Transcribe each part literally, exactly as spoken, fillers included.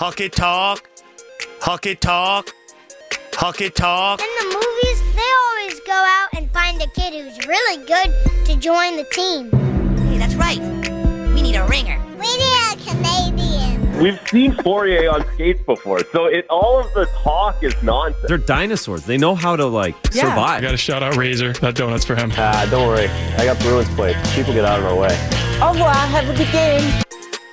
Hockey talk. Hockey talk. Hockey talk. In the movies, they always go out and find a kid who's really good to join the team. Hey, that's right. We need a ringer. We need a Canadian. We've seen Fourier on skates before, so it all of the talk is nonsense. They're dinosaurs. They know how to, like, Yeah. survive. I got to shout out Razor. That donut's for him. Ah, don't worry. I got Bruins plates. People get out of our way. Au revoir. Have a good game.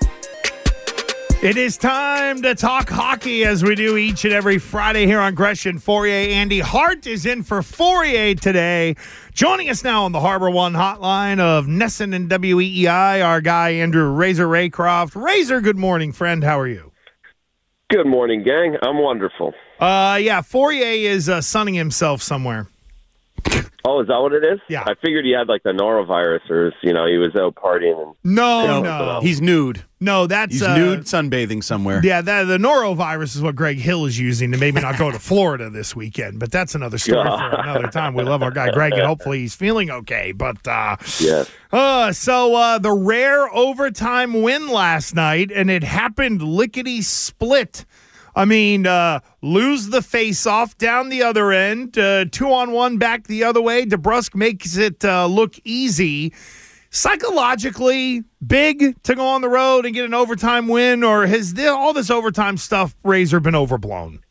It is time to talk hockey as we do each and every Friday here on Gresh and Fourier. Andy Hart is in for Fourier today. Joining us now on the Harbor One hotline of Nesson and W E E I, our guy Andrew Razor Raycroft. Razor, good morning, friend. How are you? Good morning, gang. I'm wonderful. Uh, yeah, Fourier is uh, sunning himself somewhere. Oh, is that what it is? Yeah. I figured he had like the norovirus, or you know, he was out partying. And No, No, no. He's nude. No, that's... He's uh, nude sunbathing somewhere. Yeah, that, the norovirus is what Greg Hill is using to maybe not go to Florida this weekend, but that's another story for another time. We love our guy Greg, and hopefully he's feeling okay. But uh, Yes. uh, so uh, the rare overtime win last night, and it happened lickety split. I mean, uh, lose the face-off down the other end, uh, two-on-one back the other way. DeBrusk makes it uh, look easy. Psychologically, big to go on the road and get an overtime win, or has the, all this overtime stuff, Razor, been overblown?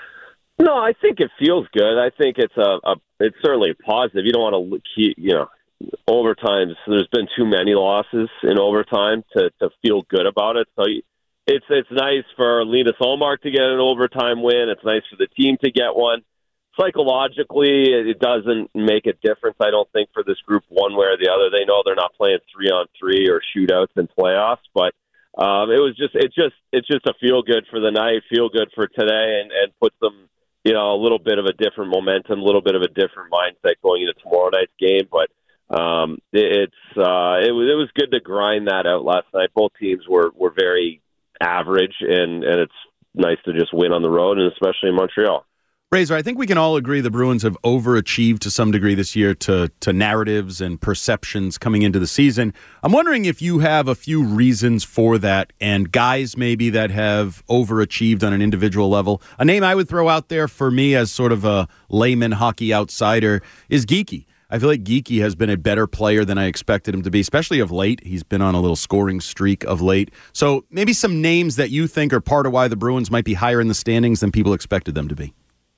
No, I think it feels good. I think it's a, a it's certainly a positive. You don't want to keep, you know, overtime. There's been too many losses in overtime to, to feel good about it. So it's it's nice for Linus Ullmark to get an overtime win. It's nice for the team to get one. Psychologically, it doesn't make a difference, I don't think, for this group one way or the other. They know they're not playing three on three or shootouts in playoffs, but um, it was just it just it's just a feel good for the night, feel good for today, and, and put them, you know, a little bit of a different momentum, a little bit of a different mindset going into tomorrow night's game. But um, it, it's uh, it was it was good to grind that out last night. Both teams were were very average, and and it's nice to just win on the road, and especially in Montreal. Razor, I think we can all agree the Bruins have overachieved to some degree this year to, to narratives and perceptions coming into the season. I'm wondering if you have a few reasons for that, and guys maybe that have overachieved on an individual level. A name I would throw out there for me as sort of a layman hockey outsider is Geekie. I feel like Geekie has been a better player than I expected him to be, especially of late. He's been on a little scoring streak of late. So maybe some names that you think are part of why the Bruins might be higher in the standings than people expected them to be.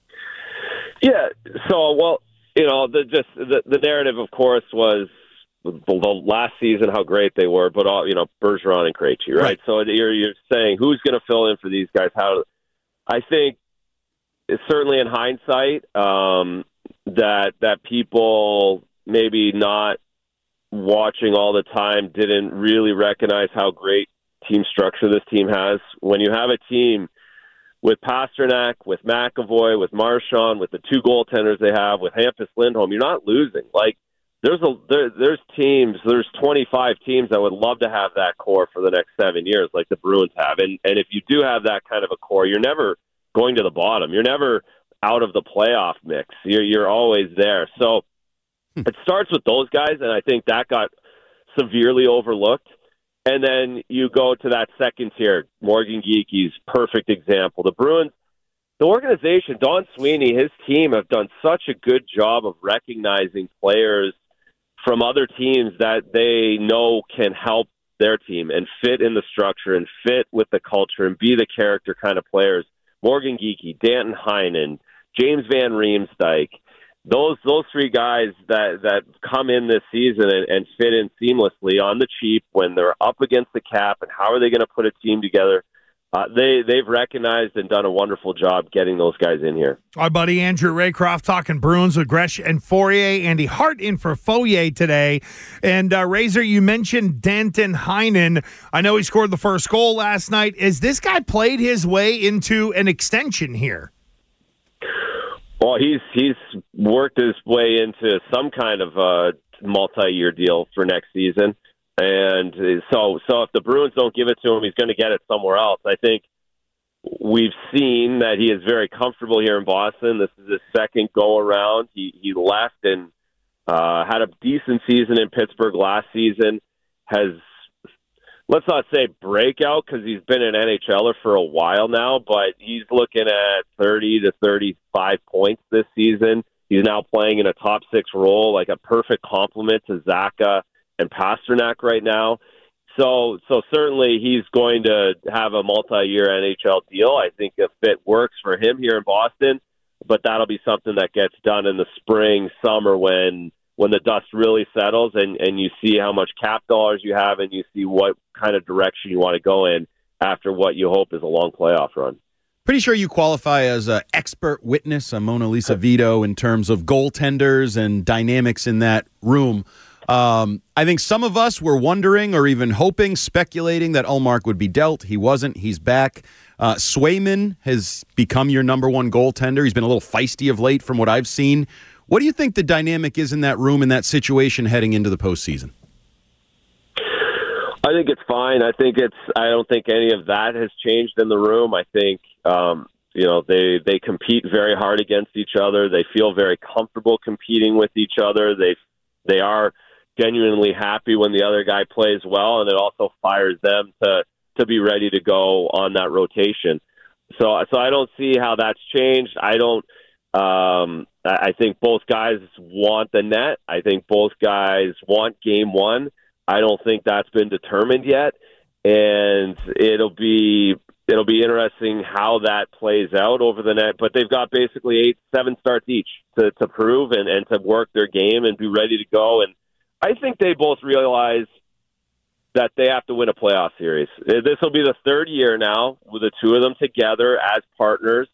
Yeah, so, well, you know, the just the, the narrative, of course, was the, the last season how great they were, but, all you know, Bergeron and Krejci, right? right? So you're, you're saying who's going to fill in for these guys? How? I think, certainly in hindsight, um, that that people maybe not watching all the time didn't really recognize how great team structure this team has. When you have a team with Pasternak, with McAvoy, with Marchand, with the two goaltenders they have, with Hampus Lindholm, you're not losing. Like there's a there, there's teams, there's twenty-five teams that would love to have that core for the next seven years, like the Bruins have. And and if you do have that kind of a core, you're never going to the bottom. You're never out of the playoff mix. You're you're always there. So it starts with those guys, and I think that got severely overlooked. And then you go to that second tier, Morgan Geekie's perfect example. The Bruins, the organization, Don Sweeney, his team have done such a good job of recognizing players from other teams that they know can help their team and fit in the structure and fit with the culture and be the character kind of players. Morgan Geekie, Danton Heinen, James Van Riemsdyk, Those those three guys that, that come in this season and, and fit in seamlessly on the cheap when they're up against the cap, and how are they going to put a team together? Uh, they, they've recognized and done a wonderful job getting those guys in here. Our buddy Andrew Raycroft talking Bruins with Gresh and Fourier. Andy Hart in for Fourier today. And uh, Razor, you mentioned Danton Heinen. I know he scored the first goal last night. Is this guy played his way into an extension here? Well, he's he's worked his way into some kind of uh, multi-year deal for next season, and so so if the Bruins don't give it to him, he's going to get it somewhere else. I think we've seen that he is very comfortable here in Boston. This is his second go around. He he left and uh, had a decent season in Pittsburgh last season. Has let's not say breakout because he's been an N H L er for a while now, but he's looking at thirty to thirty-five points this season. He's now playing in a top six role, like a perfect complement to Zacha and Pasternak right now. So, so certainly he's going to have a multi-year N H L deal. I think if it works for him here in Boston, but that'll be something that gets done in the spring, summer when when the dust really settles and, and you see how much cap dollars you have and you see what kind of direction you want to go in after what you hope is a long playoff run. Pretty sure you qualify as an expert witness, a Mona Lisa Vito, in terms of goaltenders and dynamics in that room. Um, I think some of us were wondering or even hoping, speculating that Ullmark would be dealt. He wasn't. He's back. Uh, Swayman has become your number one goaltender. He's been a little feisty of late from what I've seen. What do you think the dynamic is in that room, in that situation heading into the postseason? I think it's fine. I think it's. I don't think any of that has changed in the room. I think um, you know they they compete very hard against each other. They feel very comfortable competing with each other. They they are genuinely happy when the other guy plays well, and it also fires them to to be ready to go on that rotation. So so I don't see how that's changed. I don't. Um, I think both guys want the net. I think both guys want game one. I don't think that's been determined yet, and it'll be it'll be interesting how that plays out over the net. But they've got basically eight, seven starts each to, to prove and, and to work their game and be ready to go. And I think they both realize that they have to win a playoff series. This will be the third year now with the two of them together as partners.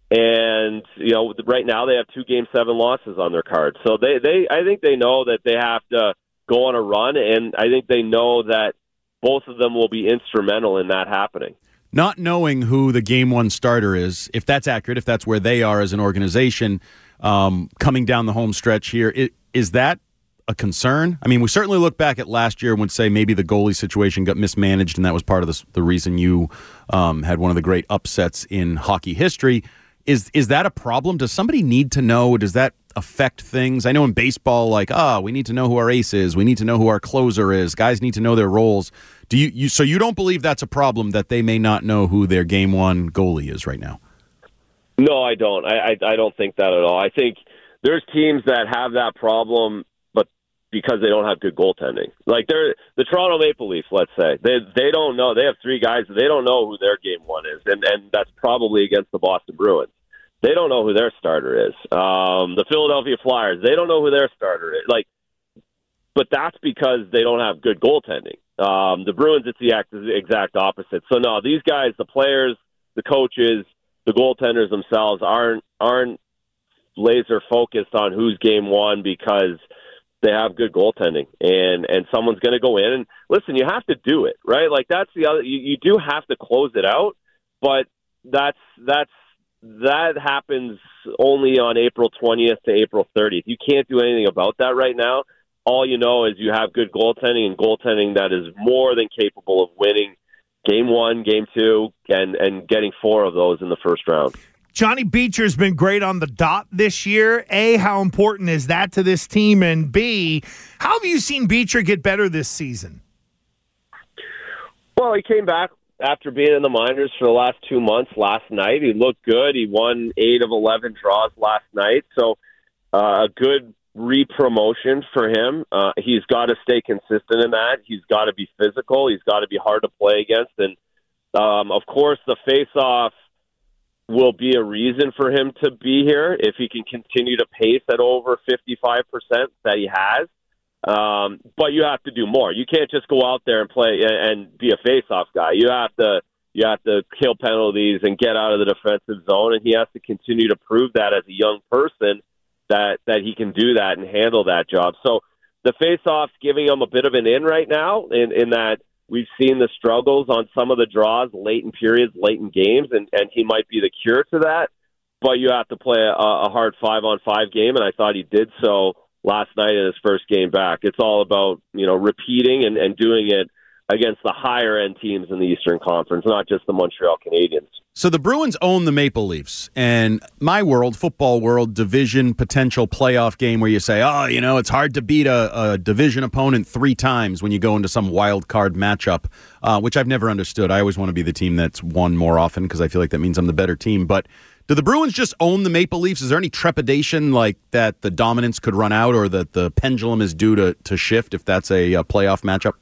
And, you know, right now they have two game seven losses on their card. So they, they I think they know that they have to go on a run, and I think they know that both of them will be instrumental in that happening. Not knowing who the game one starter is, if that's accurate, if that's where they are as an organization, um, coming down the home stretch here, it, is that a concern? I mean, we certainly look back at last year and would say maybe the goalie situation got mismanaged, and that was part of the, the reason you um, had one of the great upsets in hockey history. Is is that a problem? Does somebody need to know? Does that affect things? I know in baseball, like, ah, oh, we need to know who our ace is. We need to know who our closer is. Guys need to know their roles. Do you, you so you don't believe that's a problem that they may not know who their game one goalie is right now? No, I don't. I, I, I don't think that at all. I think there's teams that have that problem, but because they don't have good goaltending. Like they're the Toronto Maple Leafs, let's say. They they don't know. They have three guys. They don't know who their game one is, and, and that's probably against the Boston Bruins. They don't know who their starter is. Um, the Philadelphia Flyers, they don't know who their starter is. Like, but that's because they don't have good goaltending. Um, the Bruins, it's the exact opposite. So no, these guys, the players, the coaches, the goaltenders themselves aren't aren't laser focused on who's game one because they have good goaltending, and and someone's going to go in and listen. You have to do it, right? Like that's the other. You, you do have to close it out, but that's that's. That happens only on April twentieth to April thirtieth. You can't do anything about that right now. All you know is you have good goaltending and goaltending that is more than capable of winning game one, game two, and, and getting four of those in the first round. Johnny Beecher's been great on the dot this year. A, how important is that to this team? And B, how have you seen Beecher get better this season? Well, he came back after being in the minors for the last two months last night. He looked good. He won eight of eleven draws last night. So uh, a good re-promotion for him. Uh, he's got to stay consistent in that. He's got to be physical. He's got to be hard to play against. And, um, of course, the face-off will be a reason for him to be here if he can continue to pace at over fifty-five percent that he has. Um, but you have to do more. You can't just go out there and play and be a face-off guy. You have to you have to kill penalties and get out of the defensive zone, and he has to continue to prove that as a young person that that he can do that and handle that job. So the face-off's giving him a bit of an in right now in, in that we've seen the struggles on some of the draws late in periods, late in games, and, and he might be the cure to that. But you have to play a, a hard five-on-five game, and I thought he did so last night in his first game back. It's all about, you know, repeating and, and doing it against the higher end teams in the Eastern Conference, not just the Montreal Canadiens. So the Bruins own the Maple Leafs, and my world, football world, division potential playoff game where you say, oh, you know, it's hard to beat a, a division opponent three times when you go into some wild card matchup, uh, which I've never understood. I always want to be the team that's won more often because I feel like that means I'm the better team. But do the Bruins just own the Maple Leafs? Is there any trepidation like that the dominance could run out or that the pendulum is due to, to shift if that's a, a playoff matchup?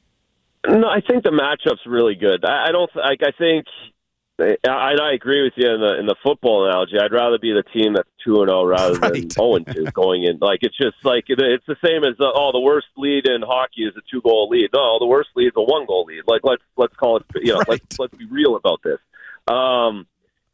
No, I think the matchup's really good. I, I don't like. I think. I, I agree with you in the in the football analogy. I'd rather be the team that's two and zero rather right. than zero and two going in. Like it's just like it's the same as uh, oh the worst lead in hockey is a two goal lead. No, the worst lead is a one goal lead. Like let's let's call it. You know, right. let's let's be real about this. Um,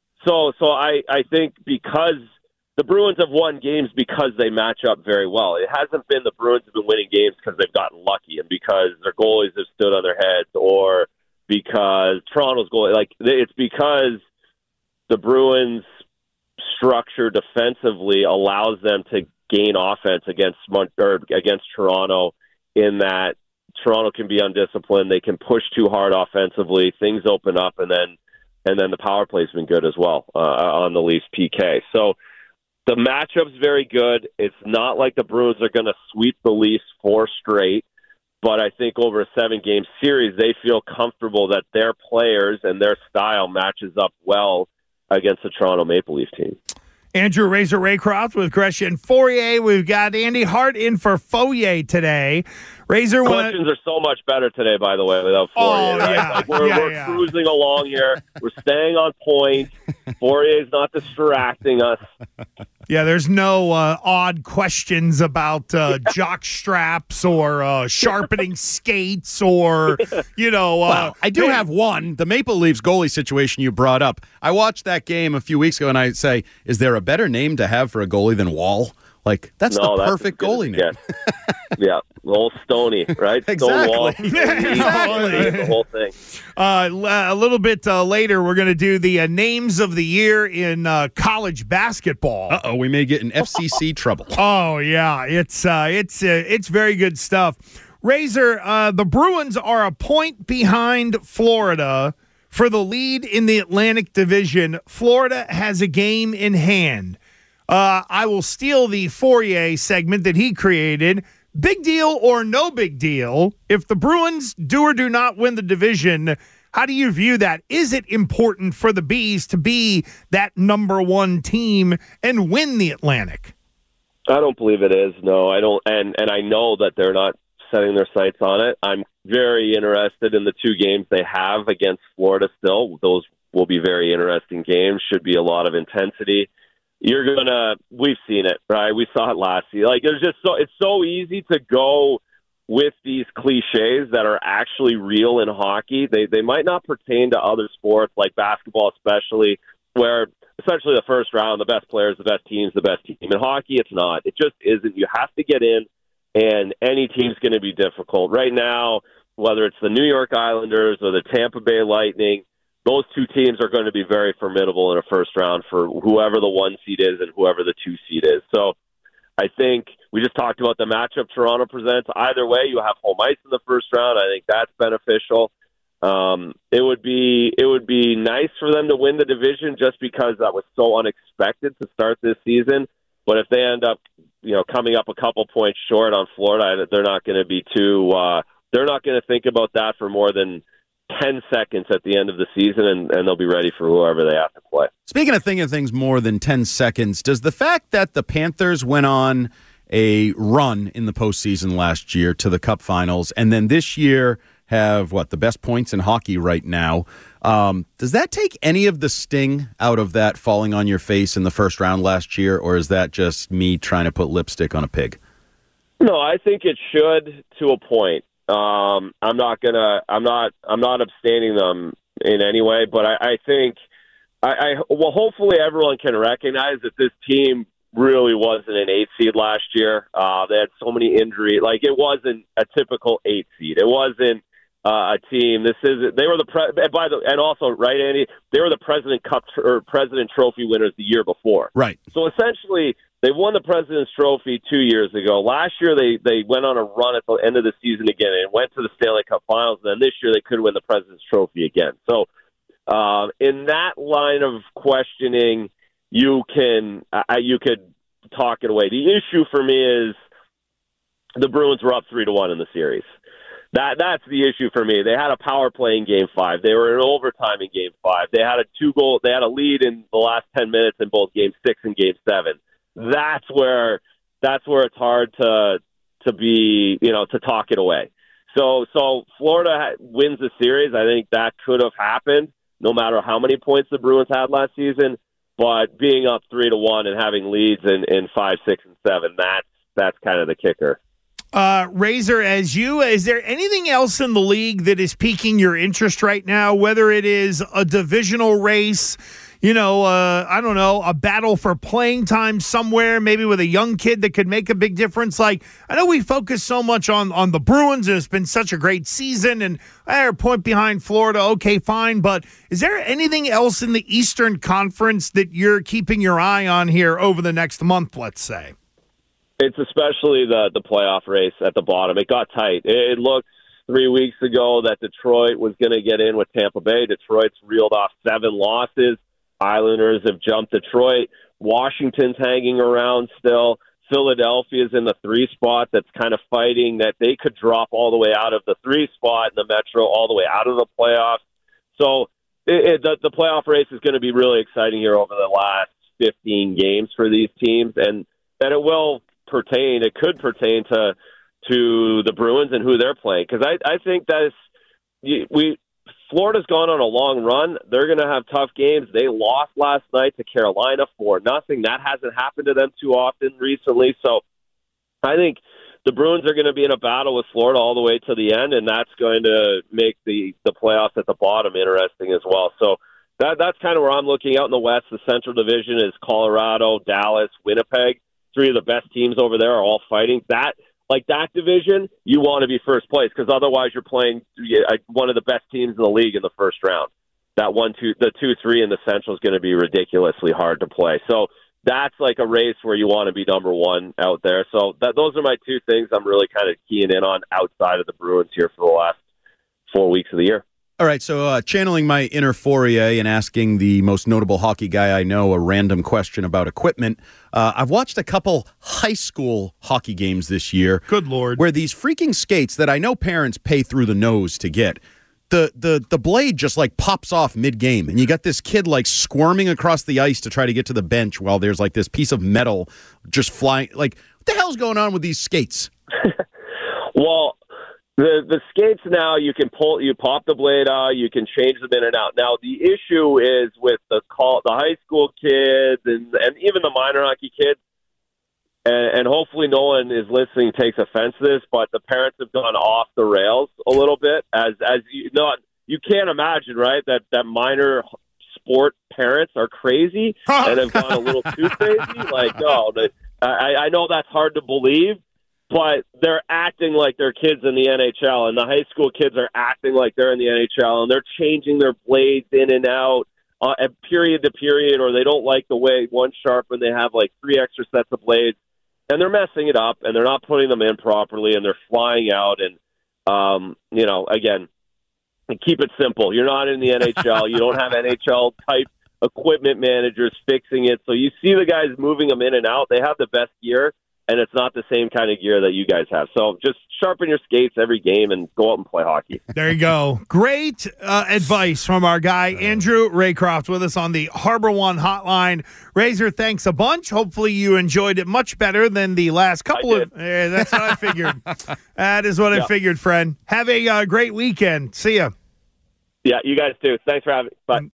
so so I I think because the Bruins have won games because they match up very well. It hasn't been the Bruins have been winning games because they've gotten lucky and because their goalies have stood on their heads or because Toronto's goal, like it's because the Bruins' structure defensively allows them to gain offense against or against Toronto. In that Toronto can be undisciplined, they can push too hard offensively, things open up, and then and then the power play's been good as well uh, on the Leafs P K. So the matchup's very good. It's not like the Bruins are going to sweep the Leafs four straight. But I think over a seven-game series, they feel comfortable that their players and their style matches up well against the Toronto Maple Leaf team. Andrew Razor Raycroft with Gresh and Fourier. We've got Andy Hart in for Fourier today. Razor, questions wanna... are so much better today, by the way, without Fourier. Oh, right? yeah. Like we're yeah, we're yeah. cruising along here. We're staying on point. Fourier's not distracting us. Yeah, there's no uh, odd questions about uh, jock straps or uh, sharpening skates or, you know. Uh, well, I do have one. The Maple Leafs goalie situation you brought up. I watched that game a few weeks ago, and I say, is there a better name to have for a goalie than Wall? Like, that's no, the that's perfect goalie name. Yeah, old Stoney, right? Exactly. Stonewall. exactly. The whole thing. Uh, a little bit uh, later, we're going to do the uh, names of the year in uh, college basketball. Uh-oh, we may get in F C C trouble. Oh, yeah. It's uh, it's uh, it's very good stuff. Razor, uh, the Bruins are a point behind Florida for the lead in the Atlantic Division. Florida has a game in hand. Uh, I will steal the Fourier segment that he created. Big deal or no big deal? If the Bruins do or do not win the division, how do you view that? Is it important for the Bees to be that number one team and win the Atlantic? I don't believe it is. No, I don't. And, and I know that they're not setting their sights on it. I'm very interested in the two games they have against Florida still. Those will be very interesting games. Should be a lot of intensity. You're gonna. We've seen it, right? We saw it last year. Like it's just so. It's so easy to go with these cliches that are actually real in hockey. They they might not pertain to other sports like basketball, especially where essentially the first round, the best players, the best teams, the best team. In hockey, it's not. It just isn't. You have to get in, and any team's going to be difficult. Right now, whether it's the New York Islanders or the Tampa Bay Lightning, those two teams are going to be very formidable in a first round for whoever the one seed is and whoever the two seed is. So I think we just talked about the matchup Toronto presents. Either way, you have home ice in the first round. I think that's beneficial. Um, it would be it would be nice for them to win the division just because that was so unexpected to start this season. But if they end up, you know, coming up a couple points short on Florida, they're not going to be too. Uh, they're not going to think about that for more than ten seconds at the end of the season, and, and they'll be ready for whoever they have to play. Speaking of thinking of things more than ten seconds, does the fact that the Panthers went on a run in the postseason last year to the Cup Finals, and then this year have, what, the best points in hockey right now, um, does that take any of the sting out of that falling on your face in the first round last year, or is that just me trying to put lipstick on a pig? No, I think it should to a point. Um, I'm not gonna. I'm not. I'm not abstaining them in any way. But I, I think, I, I well, hopefully everyone can recognize that this team really wasn't an eight seed last year. Uh, they had so many injuries. Like it wasn't a typical eight seed. It wasn't uh, a team. This is. They were the pre- by the and also right, Andy. They were the President Cup tr- or President Trophy winners the year before. Right. So essentially, they won the President's Trophy two years ago. Last year, they, they went on a run at the end of the season again and went to the Stanley Cup Finals. And then this year, they could win the President's Trophy again. So Um, in that line of questioning, you can uh, you could talk it away. The issue for me is the Bruins were up three to one in the series. That that's the issue for me. They had a power play in Game Five. They were in overtime in Game Five. They had a two goal. They had a lead in the last ten minutes in both Game Six and Game Seven. That's where that's where it's hard to to be you know to talk it away. So so Florida wins the series. I think that could have happened, no matter how many points the Bruins had last season. But being up three to one and having leads in, in five, six, and seven, that's that's kind of the kicker. Uh, Razor, as you, is there anything else in the league that is piquing your interest right now, whether it is a divisional race, you know, uh, I don't know, a battle for playing time somewhere, maybe with a young kid that could make a big difference? Like, I know we focus so much on, on the Bruins, and it's been such a great season, and they're a point behind Florida, okay, fine, but is there anything else in the Eastern Conference that you're keeping your eye on here over the next month, let's say? It's especially the, the playoff race at the bottom. It got tight. It, it looked three weeks ago that Detroit was going to get in with Tampa Bay. Detroit's reeled off seven losses. Islanders have jumped Detroit. Washington's hanging around still. Philadelphia's in the three spot that's kind of fighting that they could drop all the way out of the three spot in the Metro, all the way out of the playoffs. So it, it, the, the playoff race is going to be really exciting here over the last fifteen games for these teams, and, and it will pertain, it could pertain to to the Bruins and who they're playing. Because I, I think that we Florida's gone on a long run. They're going to have tough games. They lost last night to Carolina for nothing. That hasn't happened to them too often recently. So I think the Bruins are going to be in a battle with Florida all the way to the end, and that's going to make the, the playoffs at the bottom interesting as well. So that that's kind of where I'm looking. Out in the West, the Central Division is Colorado, Dallas, Winnipeg. Three of the best teams over there are all fighting. That, like that division, you want to be first place because otherwise you're playing one of the best teams in the league in the first round. That one, two, the two, three in the Central is going to be ridiculously hard to play. So that's like a race where you want to be number one out there. So that, those are my two things I'm really kind of keying in on outside of the Bruins here for the last four weeks of the year. All right, so uh, channeling my inner Fourier and asking the most notable hockey guy I know a random question about equipment, uh, I've watched a couple high school hockey games this year. Good Lord. Where these freaking skates that I know parents pay through the nose to get, the the the blade just like pops off mid-game, and you got this kid like squirming across the ice to try to get to the bench while there's like this piece of metal just flying. Like, what the hell's going on with these skates? Well, The the skates now, you can pull, you pop the blade out, you can change them in and out. Now the issue is with the call, the high school kids and and even the minor hockey kids, and, and hopefully no one is listening takes offense to this, but the parents have gone off the rails a little bit. As as you know, you can't imagine, right? That that minor sport parents are crazy and have gone a little too crazy. Like, no, they, I I know that's hard to believe. But they're acting like they're kids in the N H L, and the high school kids are acting like they're in the N H L, and they're changing their blades in and out uh, at period to period, or they don't like the way one's sharp and they have like three extra sets of blades, and they're messing it up, and they're not putting them in properly, and they're flying out. And, um, you know, again, keep it simple. You're not in the N H L. You don't have N H L-type equipment managers fixing it. So you see the guys moving them in and out. They have the best gear. And it's not the same kind of gear that you guys have. So just sharpen your skates every game and go out and play hockey. There you go. Great uh, advice from our guy, Andrew Raycroft, with us on the Harbor One hotline. Razor, thanks a bunch. Hopefully you enjoyed it much better than the last couple of... Yeah, that's what I figured. That is what yeah. I figured, friend. Have a uh, great weekend. See ya. Yeah, you guys too. Thanks for having me. Bye.